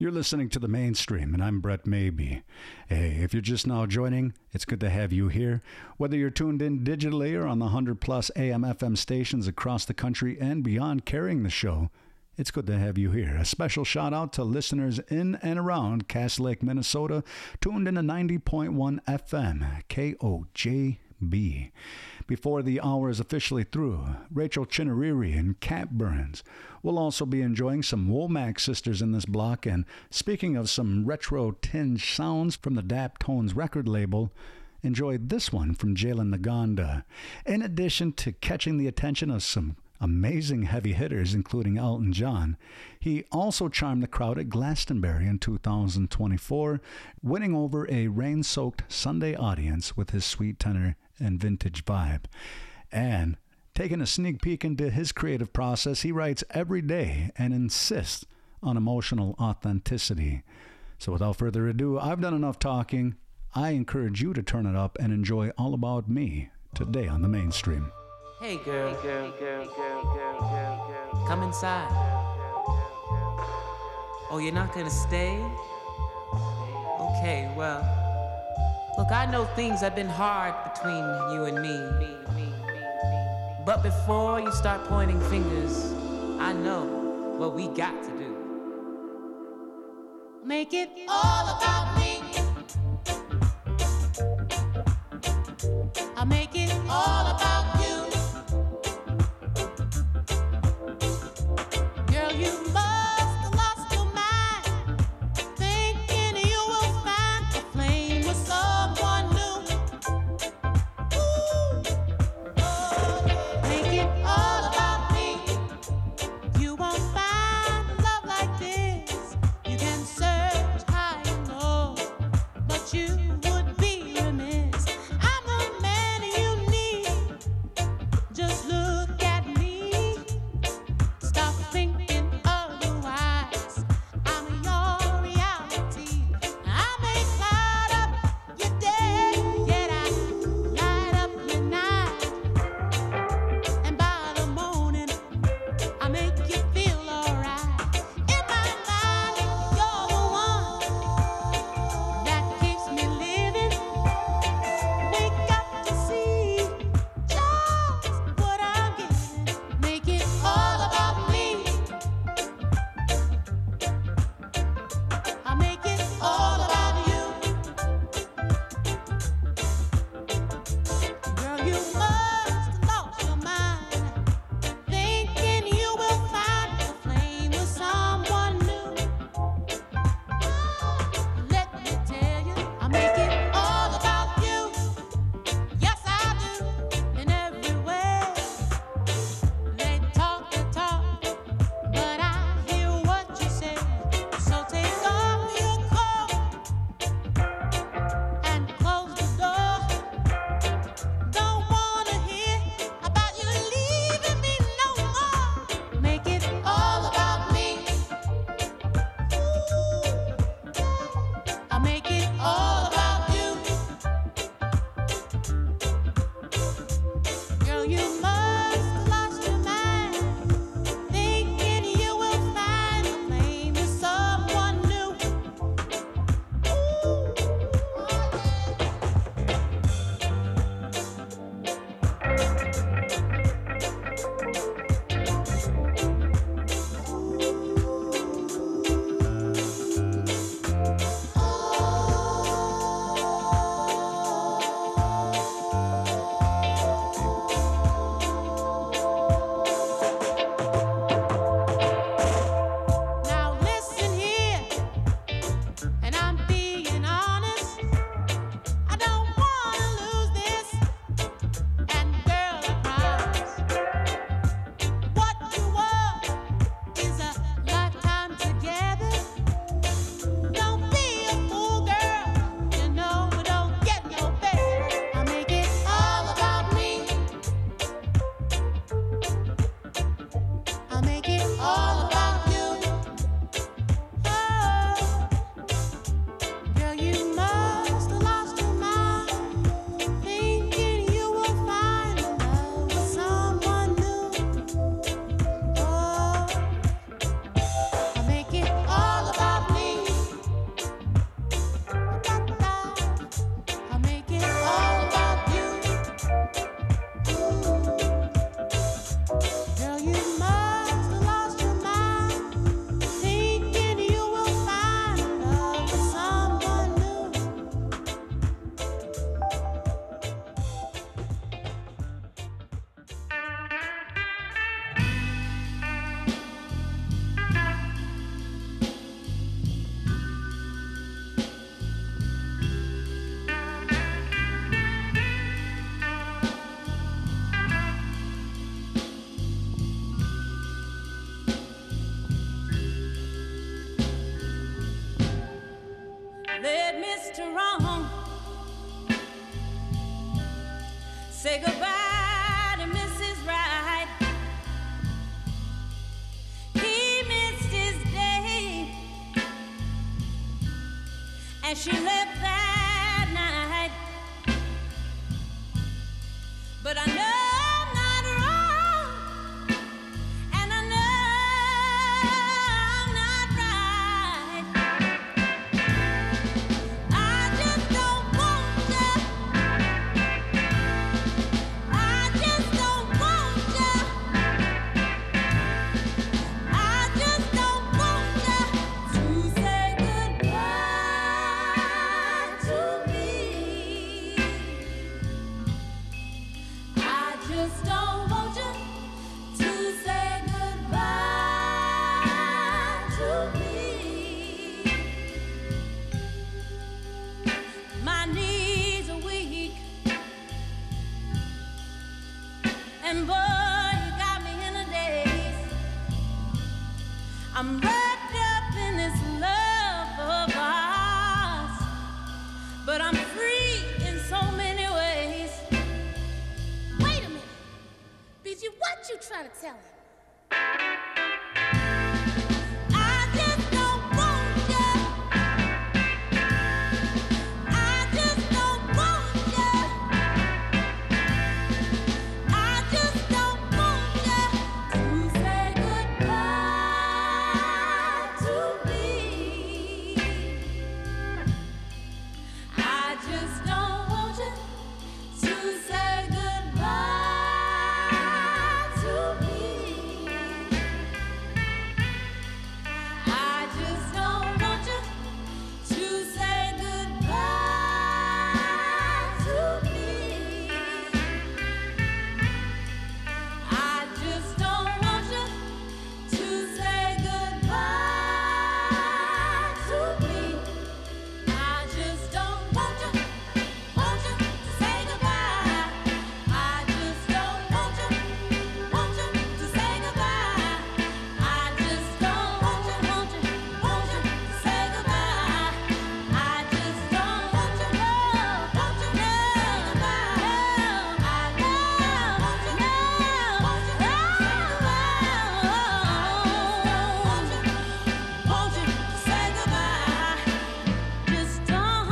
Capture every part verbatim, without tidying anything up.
You're listening to The Mainstream, and I'm Brett Maybe. Hey, if you're just now joining, it's good to have you here. Whether you're tuned in digitally or on the one hundred plus A M F M stations across the country and beyond carrying the show, it's good to have you here. A special shout out to listeners in and around Cass Lake, Minnesota, tuned in to ninety point one F M, K O J B. Before the hour is officially through, Rachel Chinariri and Cat Burns will also be enjoying some Womack sisters in this block. And speaking of some retro tinge sounds from the Daptones record label, enjoy this one from Jalen Naganda. In addition to catching the attention of some amazing heavy hitters, including Elton John, he also charmed the crowd at Glastonbury in two thousand twenty-four, winning over a rain-soaked Sunday audience with his sweet tenor and vintage vibe. And taking a sneak peek into his creative process, he writes every day and insists on emotional authenticity. So without further ado, I've done enough talking. I encourage you to turn it up and enjoy All About Me today on The Mainstream. Hey girl, hey girl, girl, girl, girl, girl, girl, come inside. Oh, you're not gonna stay? Okay, well, look, I know things have been hard between you and me. But before you start pointing fingers, I know what we got to do. Make it all about me. I'll make it all about you. Girl, you must have lost your mind, thinking you will find a flame with someone new. Ooh, oh, yeah. Make it all about me. You won't find a love like this. You can search high and low, but you would be remiss. I'm the man you need. Mister Wrong. Say goodbye to Missus Right. He missed his day, and she left that night. But I know I'm not wrong, and I know I'm not right. I just don't want you. I just don't want you. I just don't want you to say goodbye to me. I just don't want you to say goodbye to me. My knees are weak, and boy, you got me in a daze. I'm wrapped up in this love of ours, but I'm free in so many ways. Wait a minute, B G, what you trying to tell him? I just don't want you. I just don't want you. I just don't want you to say goodbye to me. I just don't want you to say goodbye to me. I just don't want you to say goodbye to me. I just don't want you to say goodbye to me. I just don't want you, want you to say goodbye. I just don't want you, want you to say goodbye. I just don't want you, want you, want you to say goodbye. I just don't want you, no, want you to say goodbye. I don't want you, no, want you to say goodbye. Want you, want you to say goodbye. Just don't.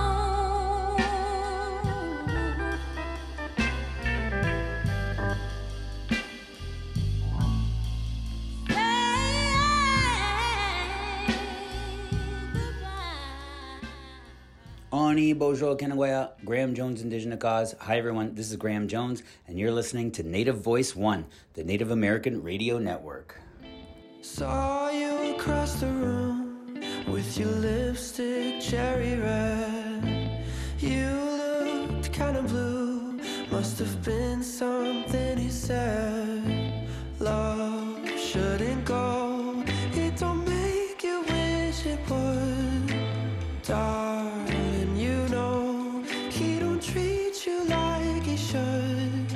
Oni, bonjour, Kenawaya, Graham Jones, Indigenous Cause. Hi, everyone. This is Graham Jones, and you're listening to Native Voice One, the Native American Radio Network. Saw you across the room with your lipstick cherry red. You looked kind of blue, must have been something he said. Love shouldn't go, it don't make you wish it would. Darling, you know he don't treat you like he should.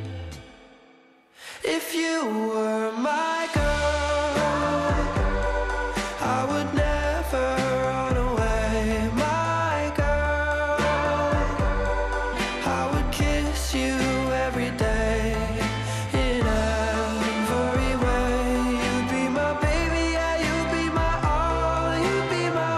If you were my girl, I would never run away. My girl, I would kiss you every day, in every way. You'd be my baby, yeah, you'd be my all, you'd be my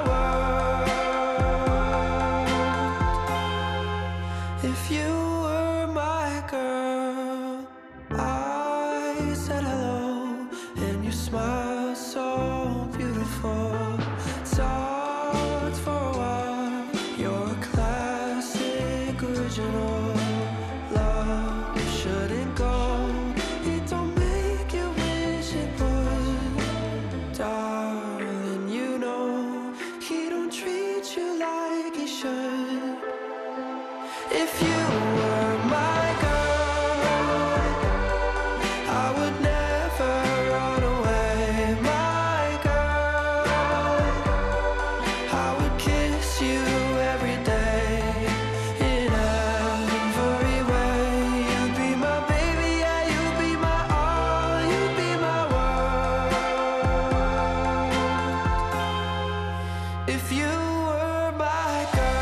world. If you were my girl, I said hello, and you smiled so beautiful. Talked for a while, you're a classic original. Love shouldn't go, it don't make you wish it would. Darling, you know he don't treat you like he should. If you were my girl, I would never run away. My girl, I would kiss you every day, in every way. You'd be my baby, yeah, you'd be my all, you'd be my world. If you were my girl.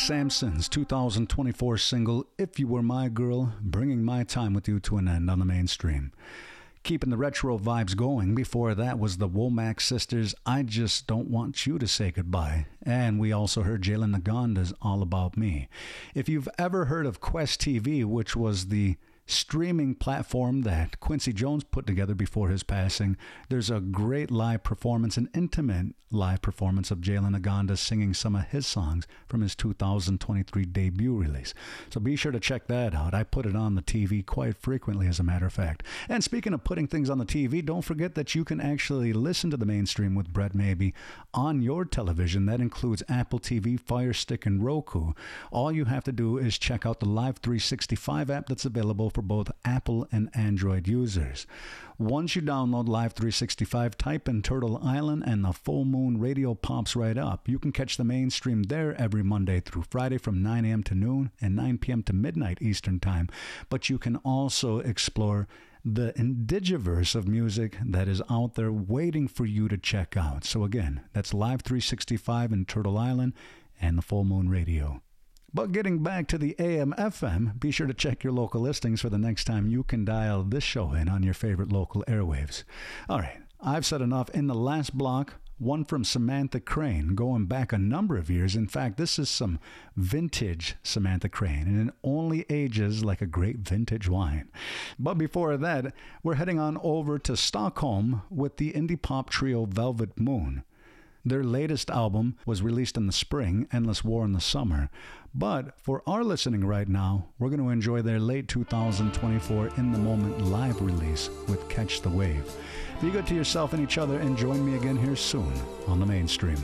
Sampson's two thousand twenty-four single, If You Were My Girl, bringing my time with you to an end on the mainstream. Keeping the retro vibes going, before that was the Womack Sisters' I Just Don't Want You to Say Goodbye. And we also heard Jalen Nagonda's All About Me. If you've ever heard of Quest T V, which was the streaming platform that Quincy Jones put together before his passing, there's a great live performance, an intimate live performance of Jalen Nagonda singing some of his songs from his two thousand twenty-three debut release. So be sure to check that out. I put it on the T V quite frequently, as a matter of fact. And speaking of putting things on the T V, don't forget that you can actually listen to the mainstream with Brett Maybe on your television. That includes Apple T V, Fire Stick, and Roku. All you have to do is check out the Live three sixty-five app that's available for both Apple and Android users. Once you download Live three sixty-five, type in Turtle Island and the Full Moon Radio pops right up. You can catch the mainstream there every Monday through Friday from nine a.m. to noon and nine p.m. to midnight Eastern Time. But you can also explore the indigiverse of music that is out there waiting for you to check out. So again, that's Live three sixty-five in Turtle Island and the Full Moon Radio. But getting back to the A M F M, be sure to check your local listings for the next time you can dial this show in on your favorite local airwaves. All right, I've said enough. In the last block, one from Samantha Crane, going back a number of years. In fact, this is some vintage Samantha Crane, and it only ages like a great vintage wine. But before that, we're heading on over to Stockholm with the indie pop trio Velvet Moon. Their latest album was released in the spring, Endless War in the summer. But for our listening right now, we're going to enjoy their late two thousand twenty-four In the Moment live release with Catch the Wave. Be good to yourself and each other, and join me again here soon on the mainstream.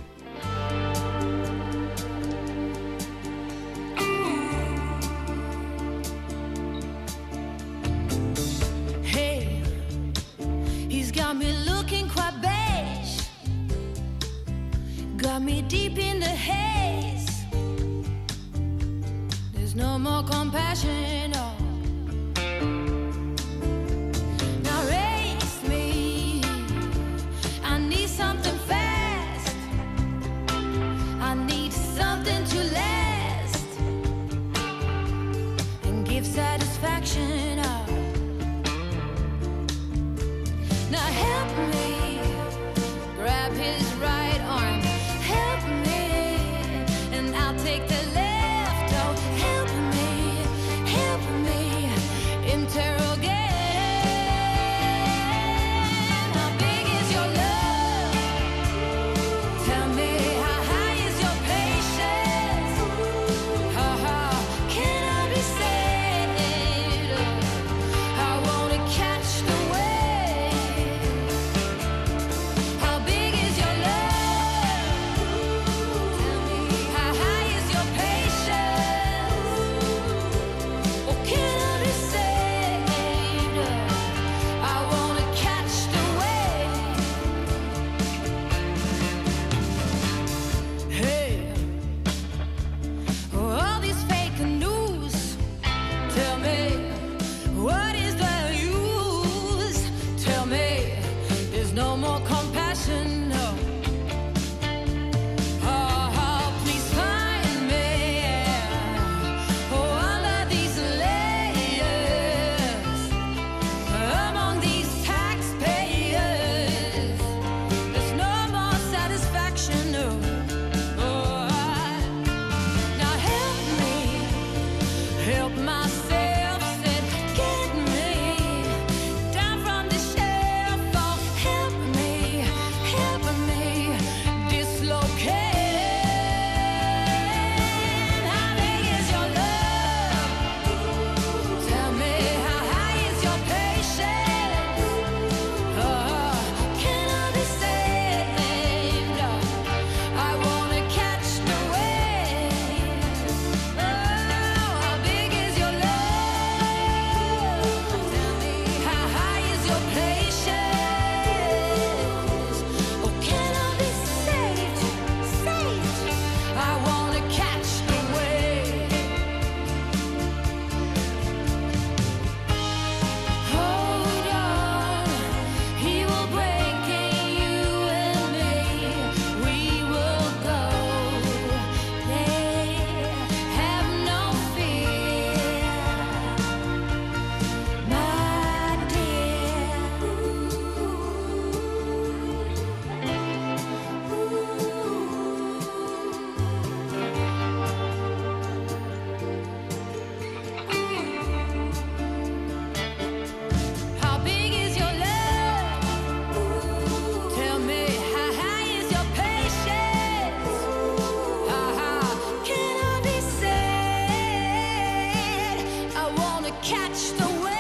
Hey, he's got me looking quite beige, got me deep in the haze. There's no more compassion, oh. Now raise me, I need something fast, I need something to last and give satisfaction, oh. Now help me, grab his right arm, help me, and I'll take the left. Oh, help me, help me, interrogate. How big is your love? Tell me, how high is your patience? How, how can I be saved? catch the wave.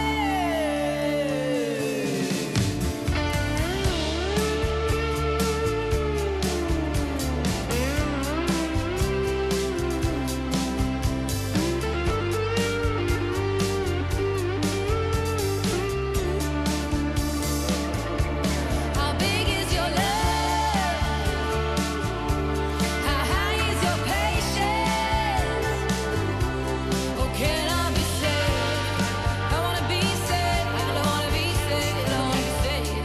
How big is your love? How high is your patience? Oh, can I be saved? I wanna be saved. I don't wanna be saved. I wanna be saved.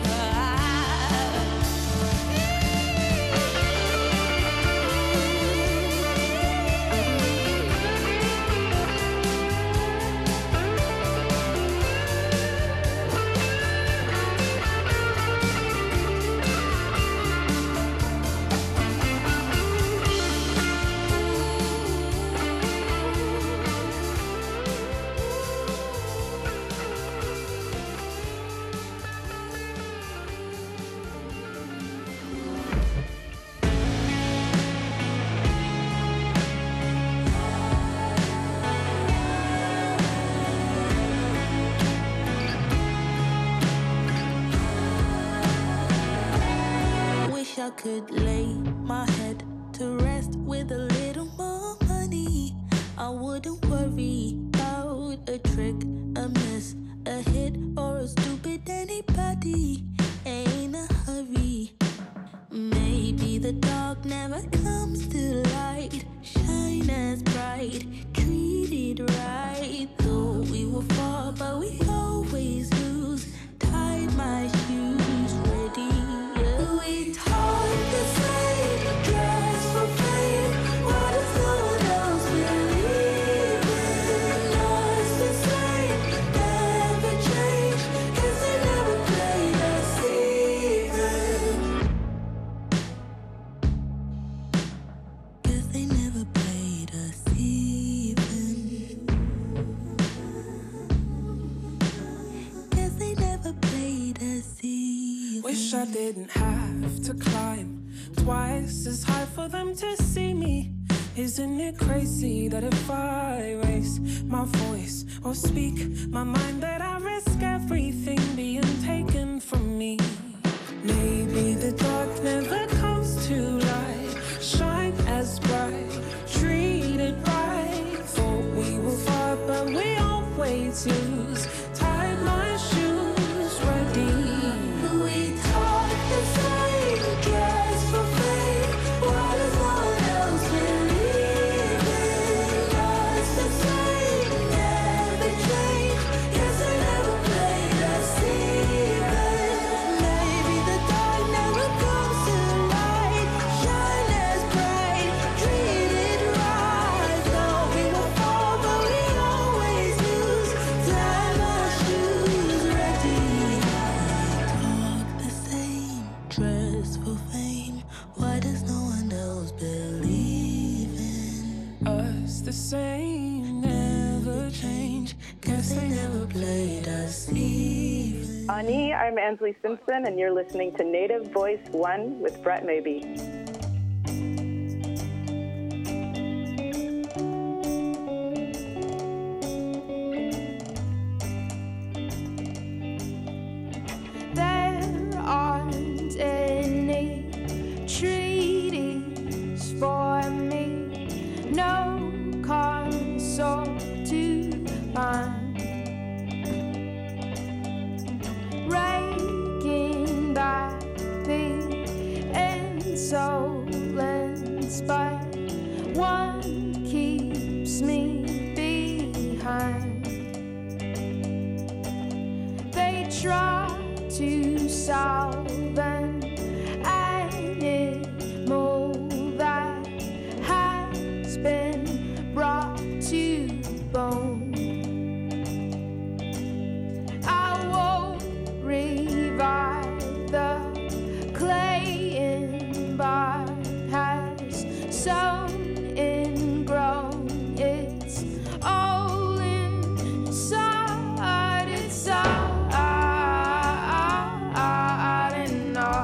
Wish I could lay my head to rest with a little more money. I wouldn't worry about a trick, a miss, a hit, or a stupid anybody. Ain't a hurry. Maybe the dark never comes to light. Shine as bright, treated right. Though we will fall, but we always lose. Tied my shoes, ready. Yeah. We talk the same, dress for fame. Why does no one else believe in us the same? Never change, 'cause they never played us even. 'Cause they never played us even. 'Cause they never played us even. Wish I didn't have to climb twice as high for them to see me. Isn't it crazy that if I raise my voice or speak my mind, that I risk everything being taken from me? Maybe the dark never comes to light. Shine as bright, treated right. Thought we were far, but we always lose. Tied my shoes, ready. We talk the same, dress for fame. Why does no one else believe in us the same? Never change, 'cause they never played us even. Maybe the dark never comes to light. Shine as bright, treated right. Though we will fall, but we always lose. Tie my shoes, ready. Talk the same, dress for fame. Why does no one else believe in us the same? Never change, 'cause they never played us even. Ani, I'm Ansley Simpson, and you're listening to Native Voice One with Brett Maybe. There aren't any treaties for me, no console to find. Raking back the insolence, but one keeps me behind. They try to solve an animal that has been brought to bone. I won't revive the clay in but has sown ingrown. It's all inside, inside, and all.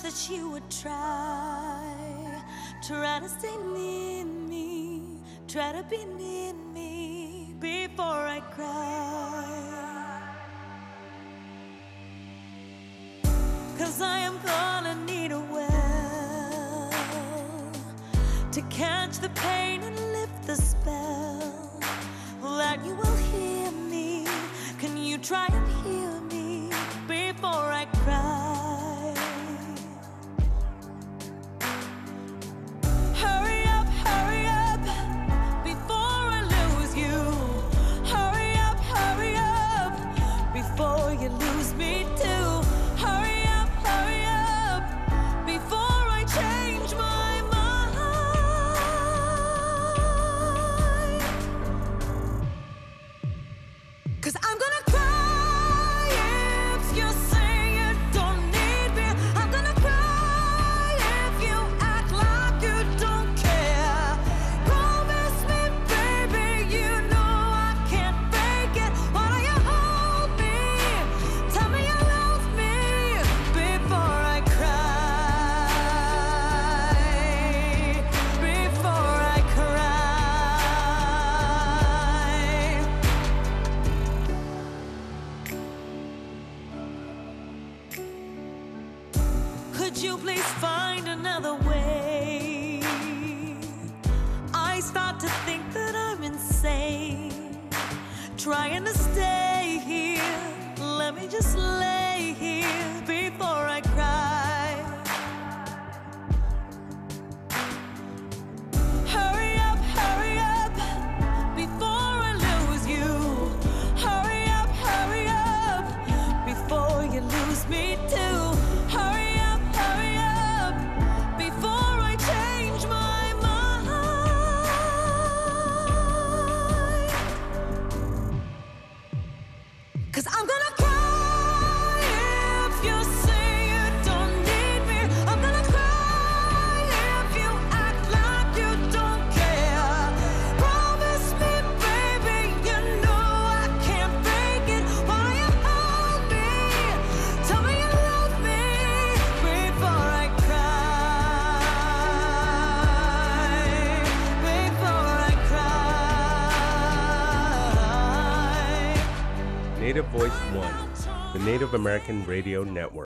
that you would try, try to stay near me, try to be near me before I cry. 'Cause I am gonna need a well to catch the pain and lift the spell. That you will hear me. Can you try and hear me before I cry? Hurry up, hurry up before I lose you. Hurry up, hurry up before you lose me too. Hurry up, hurry up before I change my mind. 'Cause I'm gonna cry if you say you don't need me. I'm gonna cry if you act like you don't care. Promise me, baby, you know I can't fake it. Why don't you hold me? Tell me you love me before I cry. Before I cry. Could you please find another way? I start to think that I'm insane, trying to stay here. Let me just lay here before I cry. Hurry up, hurry up before I lose you. Hurry up, hurry up before you lose me too. Hurry up, hurry up before I change my mind. 'Cause I'm gonna cry if you say you don't need me. I'm gonna cry if you act like you don't care. Promise me, baby, you know I can't fake it. Why you hold me? Tell me you love me before I cry. Before I cry. Native Voice One, the Native American Radio Network.